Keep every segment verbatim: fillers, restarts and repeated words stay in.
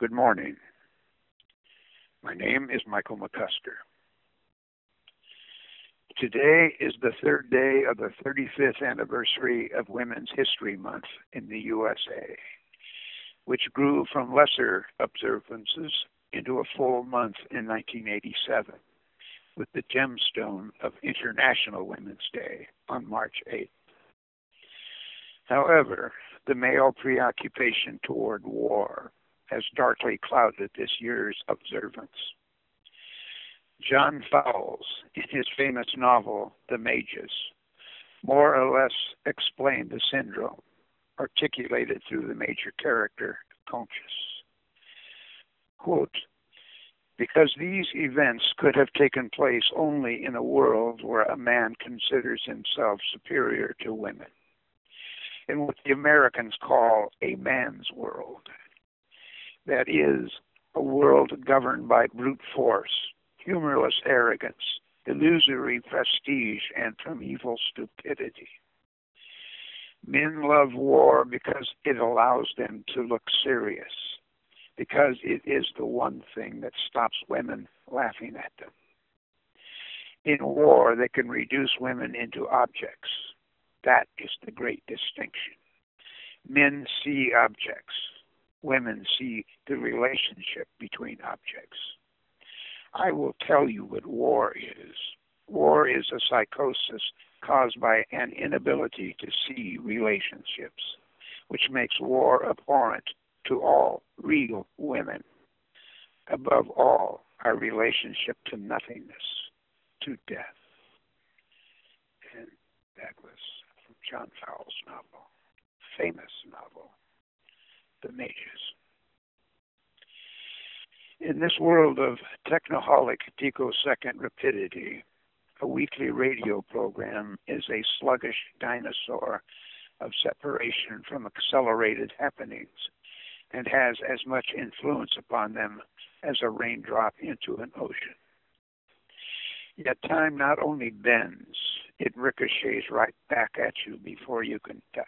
Good morning. My name is Michael McCusker. Today is the third day of the thirty-fifth anniversary of Women's History Month in the U S A, which grew from lesser observances into a full month in nineteen eighty-seven, with the gemstone of International Women's Day on March eighth. However, the male preoccupation toward war has darkly clouded this year's observance. John Fowles, in his famous novel, The Magus, more or less explained the syndrome, articulated through the major character, Conchus. Quote, because these events could have taken place only in a world where a man considers himself superior to women, in what the Americans call a man's world. That is, a world governed by brute force, humorless arrogance, illusory prestige, and primeval stupidity. Men love war because it allows them to look serious, because it is the one thing that stops women laughing at them. In war, they can reduce women into objects. That is the great distinction. Men see objects. Women see the relationship between objects. I will tell you what war is. War is a psychosis caused by an inability to see relationships, which makes war abhorrent to all real women. Above all, our relationship to nothingness, to death. And that was from John Fowles' novel, famous novel, The Magus. In this world of technoholic picosecond rapidity, a weekly radio program is a sluggish dinosaur of separation from accelerated happenings and has as much influence upon them as a raindrop into an ocean. Yet time not only bends, it ricochets right back at you before you can duck.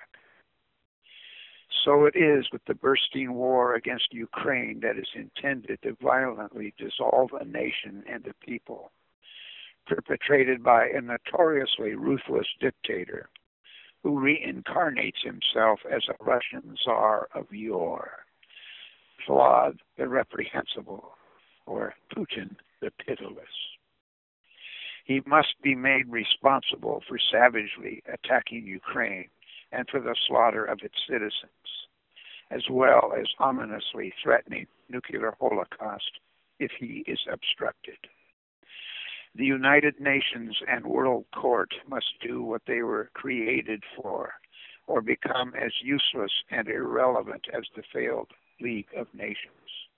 So it is with the bursting war against Ukraine that is intended to violently dissolve a nation and a people, perpetrated by a notoriously ruthless dictator who reincarnates himself as a Russian Tsar of yore, Vlad the Reprehensible, or Putin the Pitiless. He must be made responsible for savagely attacking Ukraine and for the slaughter of its citizens, as well as ominously threatening nuclear holocaust if he is obstructed. The United Nations and World Court must do what they were created for, or become as useless and irrelevant as the failed League of Nations.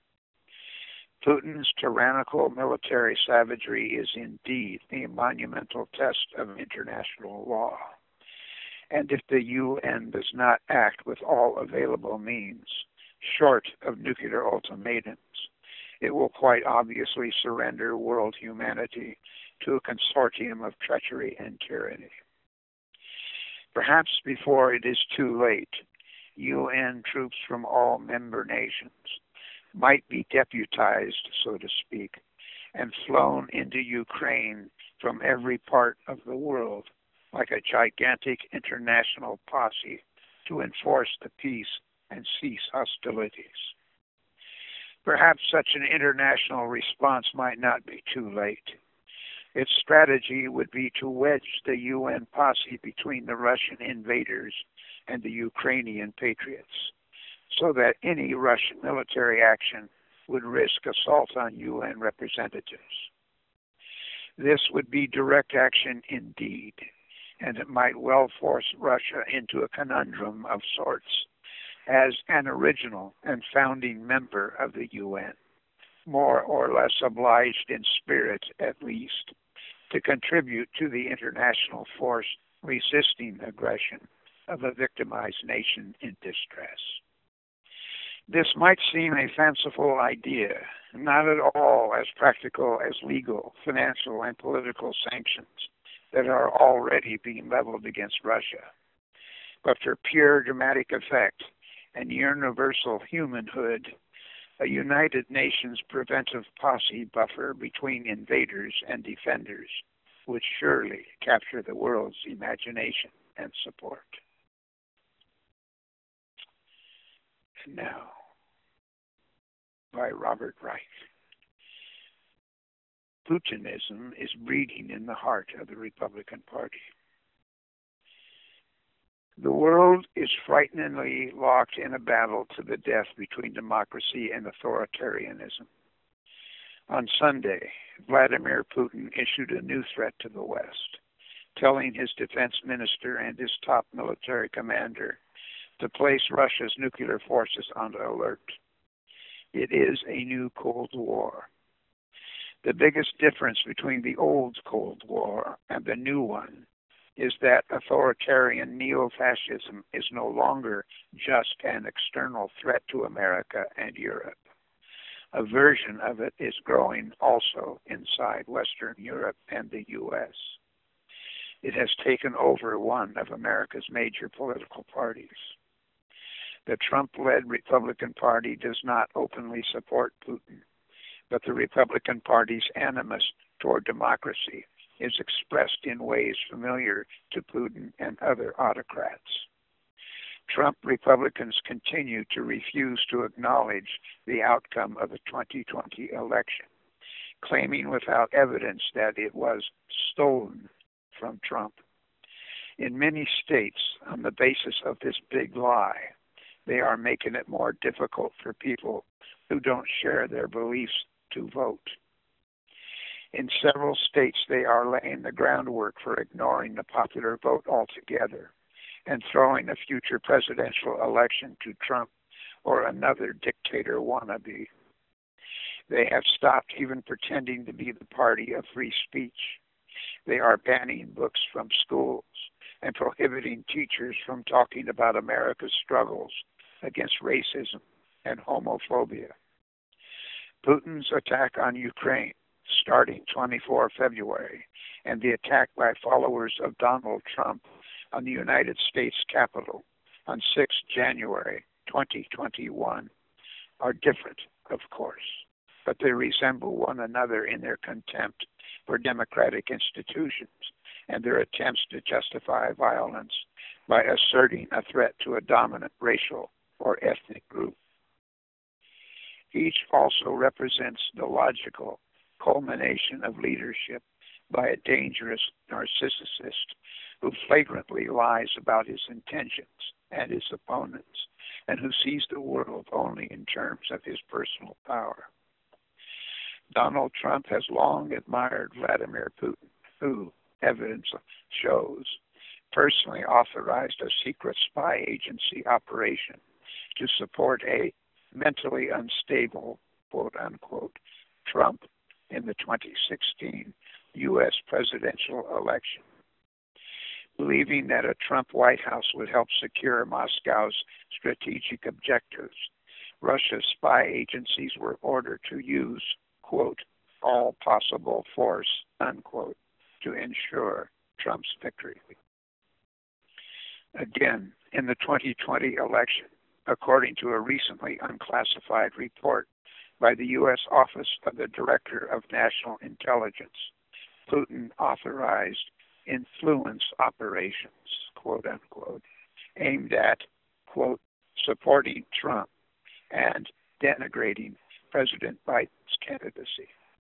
Putin's tyrannical military savagery is indeed a monumental test of international law. And if the U N does not act with all available means, short of nuclear ultimatums, it will quite obviously surrender world humanity to a consortium of treachery and tyranny. Perhaps before it is too late, U N troops from all member nations might be deputized, so to speak, and flown into Ukraine from every part of the world like a gigantic international posse to enforce the peace and cease hostilities. Perhaps such an international response might not be too late. Its strategy would be to wedge the U N posse between the Russian invaders and the Ukrainian patriots, so that any Russian military action would risk assault on U N representatives. This would be direct action indeed, and it might well force Russia into a conundrum of sorts as an original and founding member of the U N, more or less obliged in spirit at least, to contribute to the international force resisting aggression of a victimized nation in distress. This might seem a fanciful idea, not at all as practical as legal, financial, and political sanctions that are already being leveled against Russia. But for pure dramatic effect and universal humanhood, a United Nations preventive posse buffer between invaders and defenders would surely capture the world's imagination and support. And now, by Robert Reich. Putinism is breeding in the heart of the Republican Party. The world is frighteningly locked in a battle to the death between democracy and authoritarianism. On Sunday, Vladimir Putin issued a new threat to the West, telling his defense minister and his top military commander to place Russia's nuclear forces on alert. It is a new Cold War. The biggest difference between the old Cold War and the new one is that authoritarian neo-fascism is no longer just an external threat to America and Europe. A version of it is growing also inside Western Europe and the U S. It has taken over one of America's major political parties. The Trump-led Republican Party does not openly support Putin, but the Republican Party's animus toward democracy is expressed in ways familiar to Putin and other autocrats. Trump Republicans continue to refuse to acknowledge the outcome of the twenty twenty election, claiming without evidence that it was stolen from Trump. In many states, on the basis of this big lie, they are making it more difficult for people who don't share their beliefs to vote. In several states, they are laying the groundwork for ignoring the popular vote altogether and throwing a future presidential election to Trump or another dictator wannabe. They have stopped even pretending to be the party of free speech. They are banning books from schools and prohibiting teachers from talking about America's struggles against racism and homophobia. Putin's attack on Ukraine, starting the twenty-fourth of February, and the attack by followers of Donald Trump on the United States Capitol on the sixth of January twenty twenty-one are different, of course, but they resemble one another in their contempt for democratic institutions and their attempts to justify violence by asserting a threat to a dominant racial or ethnic group. Each also represents the logical culmination of leadership by a dangerous narcissist who flagrantly lies about his intentions and his opponents, and who sees the world only in terms of his personal power. Donald Trump has long admired Vladimir Putin, who, evidence shows, personally authorized a secret spy agency operation to support a mentally unstable, quote-unquote, Trump in the twenty sixteen U S presidential election. Believing that a Trump White House would help secure Moscow's strategic objectives, Russia's spy agencies were ordered to use, quote, all possible force, unquote, to ensure Trump's victory. Again, in the twenty twenty election, according to a recently unclassified report by the U S Office of the Director of National Intelligence, Putin authorized influence operations, quote unquote, aimed at, quote, supporting Trump and denigrating President Biden's candidacy.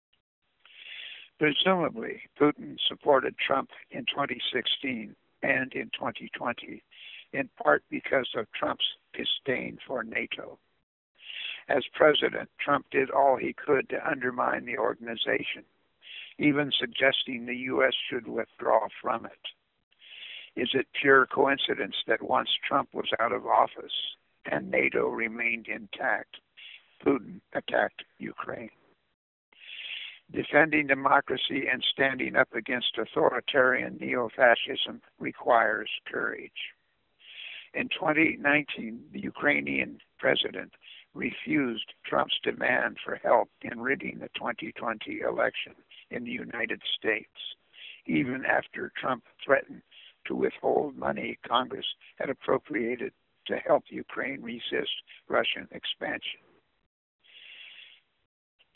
Presumably, Putin supported Trump in twenty sixteen and in twenty twenty, in part because of Trump's disdain for NATO. As president, Trump did all he could to undermine the organization, even suggesting the U S should withdraw from it. Is it pure coincidence that once Trump was out of office and NATO remained intact, Putin attacked Ukraine? Defending democracy and standing up against authoritarian neo-fascism requires courage. In twenty nineteen, the Ukrainian president refused Trump's demand for help in rigging the twenty twenty election in the United States, even after Trump threatened to withhold money Congress had appropriated to help Ukraine resist Russian expansion.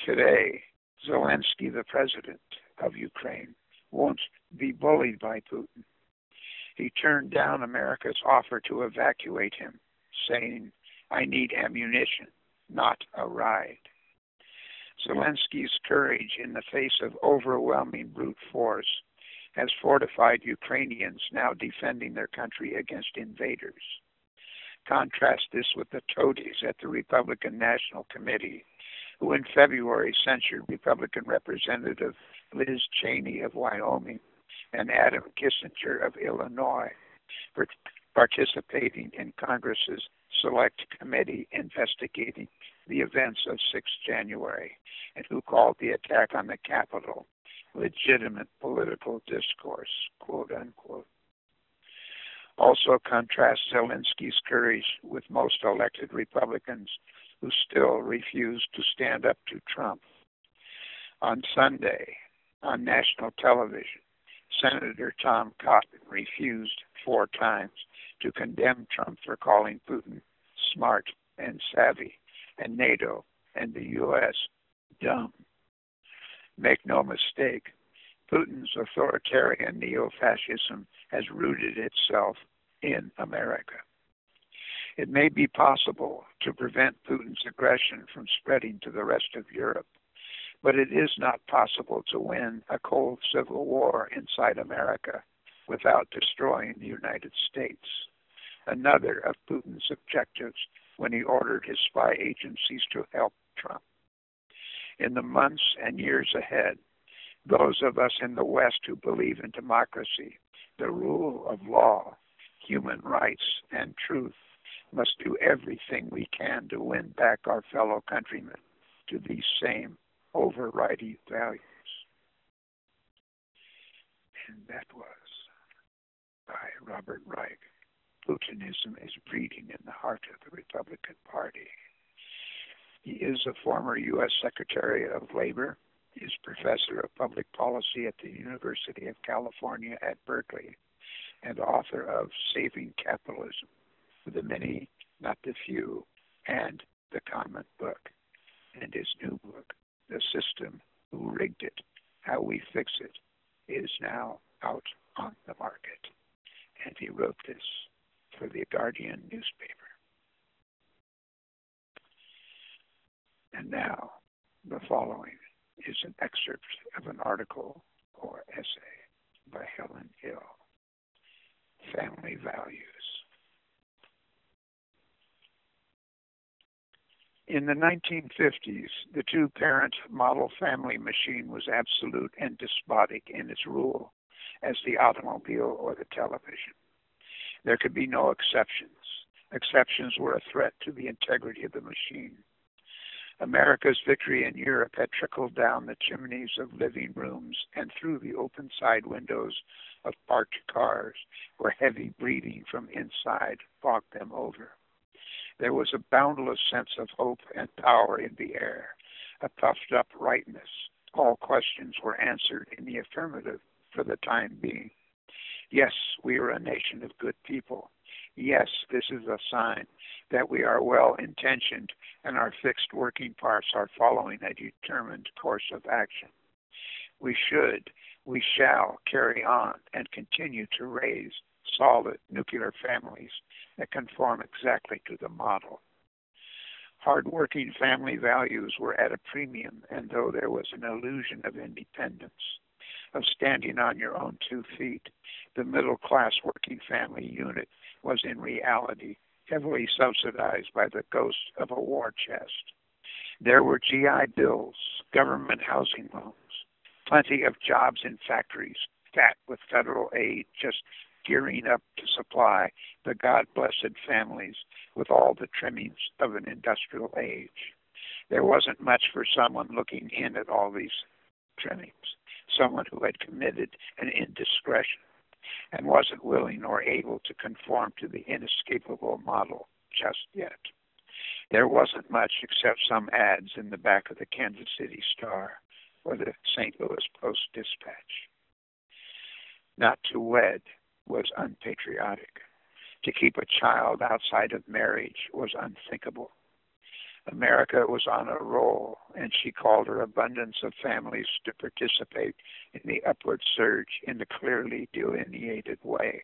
Today, Zelensky, the president of Ukraine, won't be bullied by Putin. He turned down America's offer to evacuate him, saying, "I need ammunition, not a ride." Zelensky's courage in the face of overwhelming brute force has fortified Ukrainians now defending their country against invaders. Contrast this with the toadies at the Republican National Committee, who in February censured Republican Representative Liz Cheney of Wyoming and Adam Kissinger of Illinois for participating in Congress's Select Committee investigating the events of the sixth of January, and who called the attack on the Capitol legitimate political discourse, quote unquote. Also contrast Zelensky's courage with most elected Republicans who still refuse to stand up to Trump. On Sunday, on national television, Senator Tom Cotton refused four times to condemn Trump for calling Putin smart and savvy, and NATO and the U S dumb. Make no mistake, Putin's authoritarian neo-fascism has rooted itself in America. It may be possible to prevent Putin's aggression from spreading to the rest of Europe, but it is not possible to win a cold civil war inside America without destroying the United States, another of Putin's objectives when he ordered his spy agencies to help Trump. In the months and years ahead, those of us in the West who believe in democracy, the rule of law, human rights, and truth must do everything we can to win back our fellow countrymen to these same overriding values. And that was by Robert Reich. Putinism is breeding in the heart of the Republican Party. He is a former U S Secretary of Labor. He is professor of public policy at the University of California at Berkeley and author of Saving Capitalism, for the many, not the few, and The Common Book. And his new book, The System Who Rigged It, How We Fix It, is now out on the market. And he wrote this for the Guardian newspaper. And now, the following is an excerpt of an article or essay by Helen Hill, Family Values. In the nineteen fifties, the two-parent model family machine was absolute and despotic in its rule as the automobile or the television. There could be no exceptions. Exceptions were a threat to the integrity of the machine. America's victory in Europe had trickled down the chimneys of living rooms and through the open side windows of parked cars, where heavy breathing from inside fogged them over. There was a boundless sense of hope and power in the air, a puffed-up rightness. All questions were answered in the affirmative for the time being. Yes, we are a nation of good people. Yes, this is a sign that we are well-intentioned and our fixed working parts are following a determined course of action. We should, we shall carry on and continue to raise solid nuclear families that conform exactly to the model. Hard-working family values were at a premium, and though there was an illusion of independence, of standing on your own two feet, the middle-class working family unit was in reality heavily subsidized by the ghost of a war chest. There were G I Bills, government housing loans, plenty of jobs in factories, fat with federal aid just gearing up to supply the God-blessed families with all the trimmings of an industrial age. There wasn't much for someone looking in at all these trimmings, someone who had committed an indiscretion and wasn't willing or able to conform to the inescapable model just yet. There wasn't much except some ads in the back of the Kansas City Star or the Saint Louis Post-Dispatch. Not to wed was unpatriotic. To keep a child outside of marriage was unthinkable. America was on a roll, and she called her abundance of families to participate in the upward surge in a clearly delineated way.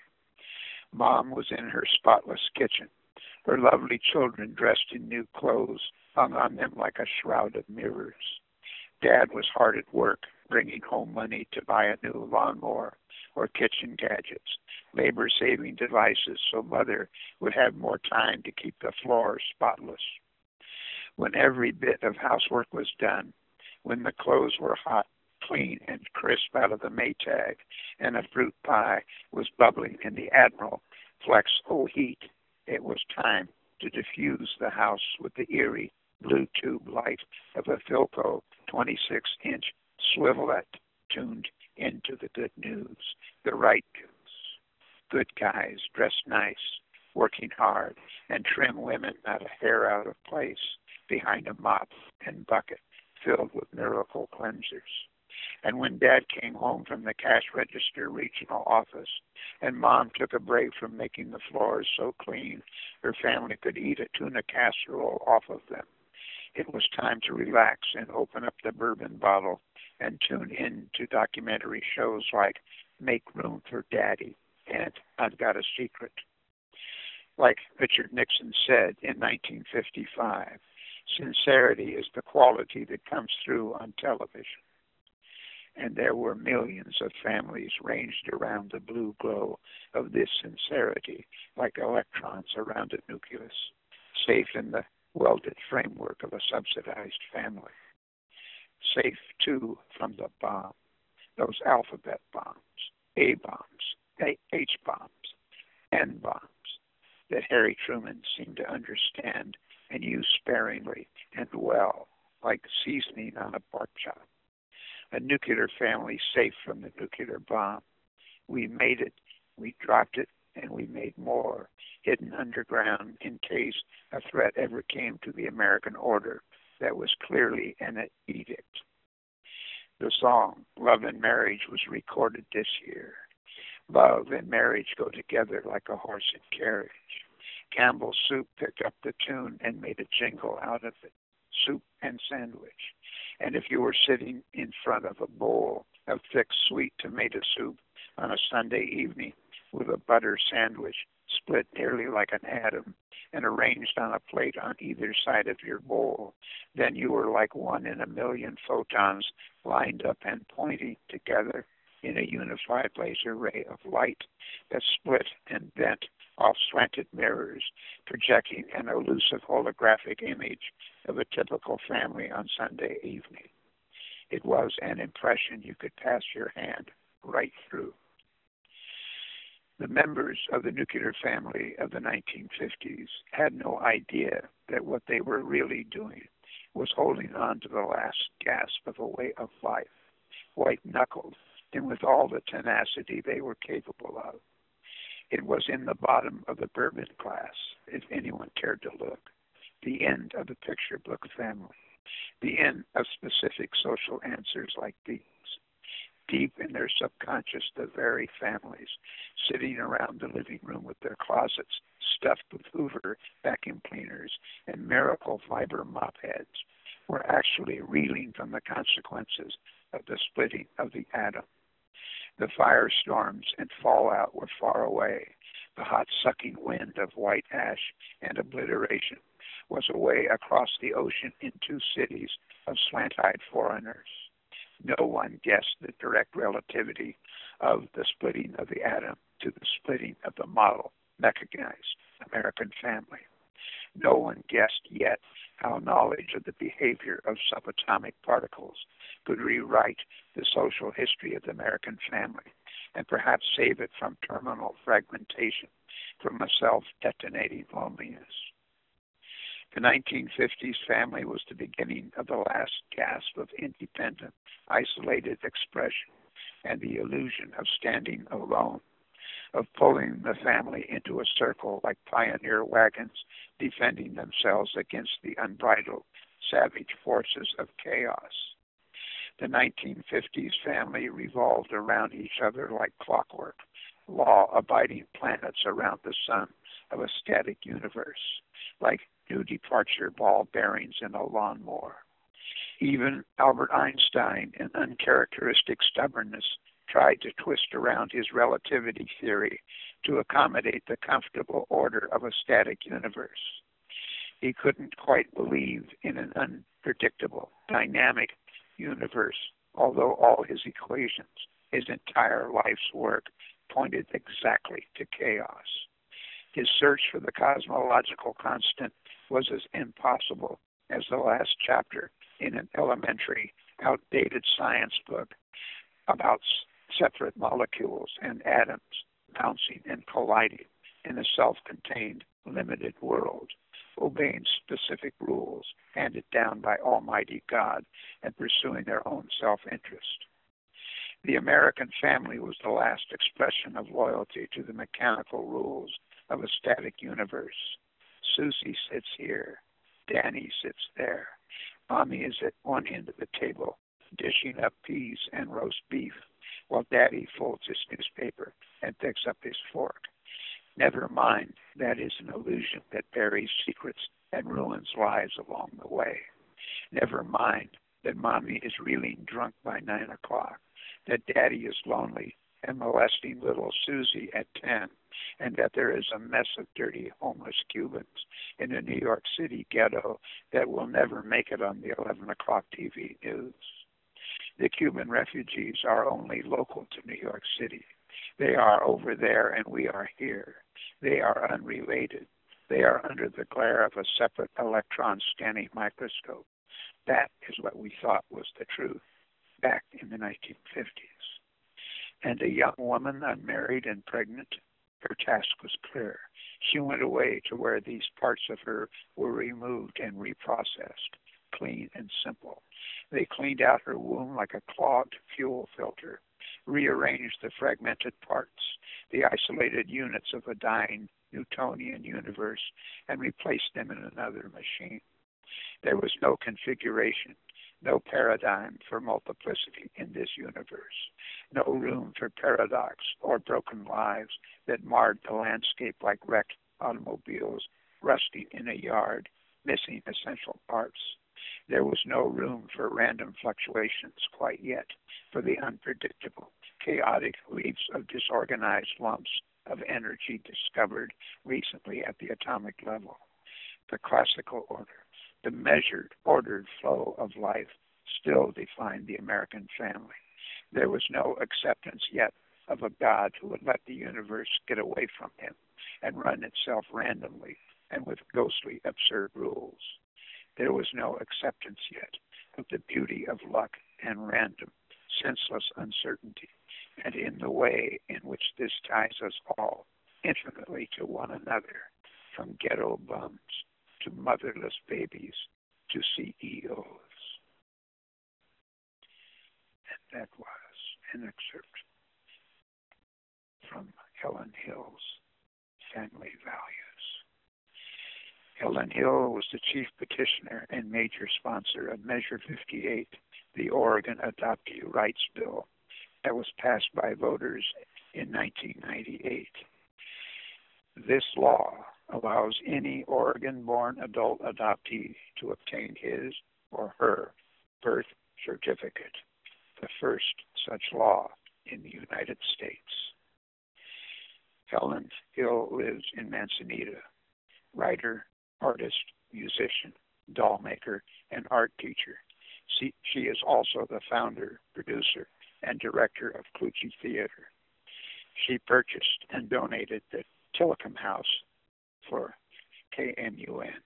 Mom was in her spotless kitchen. Her lovely children, dressed in new clothes, hung on them like a shroud of mirrors. Dad was hard at work, bringing home money to buy a new lawnmower or kitchen gadgets, labor-saving devices so Mother would have more time to keep the floor spotless. When every bit of housework was done, when the clothes were hot, clean, and crisp out of the Maytag, and a fruit pie was bubbling in the Admiral Flex O heat, it was time to diffuse the house with the eerie blue tube light of a Philco twenty-six inch swivelet tuned into the good news, the right news. Good guys, dressed nice, working hard, and trim women not a hair out of place behind a mop and bucket filled with miracle cleansers. And when Dad came home from the cash register regional office and Mom took a break from making the floors so clean her family could eat a tuna casserole off of them, it was time to relax and open up the bourbon bottle and tune in to documentary shows like Make Room for Daddy and I've Got a Secret. Like Richard Nixon said in nineteen fifty-five, sincerity is the quality that comes through on television. And there were millions of families ranged around the blue glow of this sincerity, like electrons around a nucleus, safe in the welded framework of a subsidized family. Safe, too, from the bomb, those alphabet bombs, A bombs, H bombs, N bombs, that Harry Truman seemed to understand and use sparingly and well, like seasoning on a pork chop. A nuclear family safe from the nuclear bomb. We made it, we dropped it, and we made more, hidden underground in case a threat ever came to the American order that was clearly an edict. The song, Love and Marriage, was recorded this year. Love and marriage go together like a horse and carriage. Campbell's Soup picked up the tune and made a jingle out of it. Soup and sandwich. And if you were sitting in front of a bowl of thick, sweet tomato soup on a Sunday evening with a butter sandwich split nearly like an atom and arranged on a plate on either side of your bowl, then you were like one in a million photons lined up and pointing together in a unified laser ray of light that split and bent off slanted mirrors, projecting an elusive holographic image of a typical family on Sunday evening. It was an impression you could pass your hand right through. The members of the nuclear family of the nineteen fifties had no idea that what they were really doing was holding on to the last gasp of a way of life, white-knuckled and with all the tenacity they were capable of. It was in the bottom of the bourbon glass, if anyone cared to look, the end of the picture book family, the end of specific social answers like these. Deep in their subconscious, the very families sitting around the living room with their closets stuffed with Hoover vacuum cleaners and Miracle fiber mop heads were actually reeling from the consequences of the splitting of the atom. The firestorms and fallout were far away. The hot sucking wind of white ash and obliteration was away across the ocean in two cities of slant-eyed foreigners. No one guessed the direct relativity of the splitting of the atom to the splitting of the model mechanized American family. No one guessed yet how knowledge of the behavior of subatomic particles could rewrite the social history of the American family and perhaps save it from terminal fragmentation, from a self-detonating loneliness. The nineteen fifties family was the beginning of the last gasp of independent, isolated expression and the illusion of standing alone, of pulling the family into a circle like pioneer wagons defending themselves against the unbridled, savage forces of chaos. The nineteen fifties family revolved around each other like clockwork, law-abiding planets around the sun of a static universe, like new departure ball bearings in a lawnmower. Even Albert Einstein, in uncharacteristic stubbornness, tried to twist around his relativity theory to accommodate the comfortable order of a static universe. He couldn't quite believe in an unpredictable, dynamic universe, although all his equations, his entire life's work, pointed exactly to chaos. His search for the cosmological constant was as impossible as the last chapter in an elementary, outdated science book about separate molecules and atoms bouncing and colliding in a self-contained, limited world, obeying specific rules handed down by Almighty God and pursuing their own self-interest. The American family was the last expression of loyalty to the mechanical rules of a static universe. Susie sits here. Danny sits there. Mommy is at one end of the table, dishing up peas and roast beef, while Daddy folds his newspaper and picks up his fork. Never mind, that is an illusion that buries secrets and ruins lives along the way. Never mind that Mommy is reeling drunk by nine o'clock, that Daddy is lonely and molesting little Susie at ten, and that there is a mess of dirty homeless Cubans in a New York City ghetto that will never make it on the eleven o'clock T V news. The Cuban refugees are only local to New York City. They are over there and we are here. They are unrelated. They are under the glare of a separate electron scanning microscope. That is what we thought was the truth back in the nineteen fifties. And a young woman, unmarried and pregnant, her task was clear. She went away to where these parts of her were removed and reprocessed, clean and simple. They cleaned out her womb like a clogged fuel filter, rearranged the fragmented parts, the isolated units of a dying Newtonian universe, and replaced them in another machine. There was no configuration, no paradigm for multiplicity in this universe, no room for paradox or broken lives that marred the landscape like wrecked automobiles rusting in a yard, missing essential parts. There was no room for random fluctuations quite yet, for the unpredictable, chaotic leaps of disorganized lumps of energy discovered recently at the atomic level. The classical order, the measured, ordered flow of life still defined the American family. There was no acceptance yet of a God who would let the universe get away from him and run itself randomly and with ghostly, absurd rules. There was no acceptance yet of the beauty of luck and random, senseless uncertainty, and in the way in which this ties us all intimately to one another, from ghetto bums to motherless babies to C E Os. And that was an excerpt from Helen Hill's Family Values. Helen Hill was the chief petitioner and major sponsor of Measure fifty-eight, the Oregon Adoptee Rights Bill, that was passed by voters in nineteen ninety-eight. This law allows any Oregon-born adult adoptee to obtain his or her birth certificate, the first such law in the United States. Helen Hill lives in Manzanita, writer, artist, musician, doll maker, and art teacher. She, she is also the founder, producer, and director of Clucci Theater. She purchased and donated the Tillicum House for K M U N.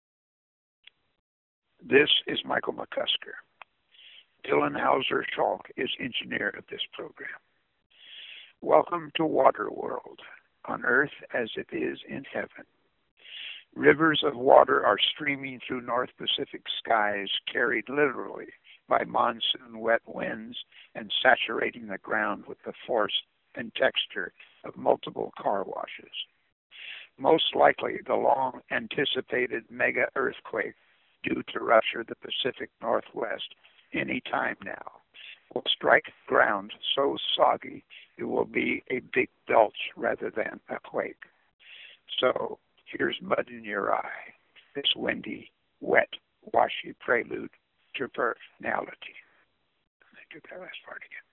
This is Michael McCusker. Dylan Hauser Schalk is engineer of this program. Welcome to Water World, on earth as it is in heaven. Rivers of water are streaming through North Pacific skies, carried literally by monsoon wet winds and saturating the ground with the force and texture of multiple car washes. Most likely the long-anticipated mega earthquake due to rupture the Pacific Northwest any time now will strike ground so soggy it will be a big belch rather than a quake. So here's mud in your eye. this windy, wet, washy prelude to vernality. Let me do that last part again.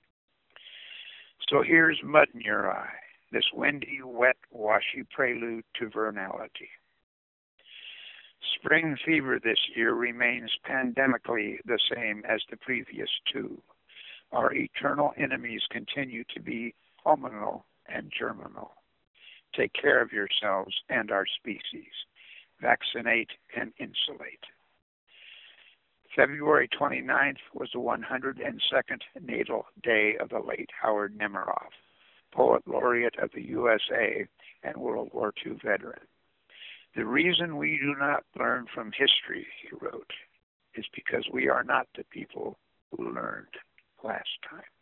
So here's mud in your eye, this windy, wet, washy prelude to vernality. Spring fever this year remains pandemically the same as the previous two. Our eternal enemies continue to be pulmonal and germinal. Take care of yourselves and our species. Vaccinate and insulate. February twenty-ninth was the one hundred second natal day of the late Howard Nemeroff, Poet Laureate of the U S A and World War Two veteran. The reason we do not learn from history, he wrote, is because we are not the people who learned last time.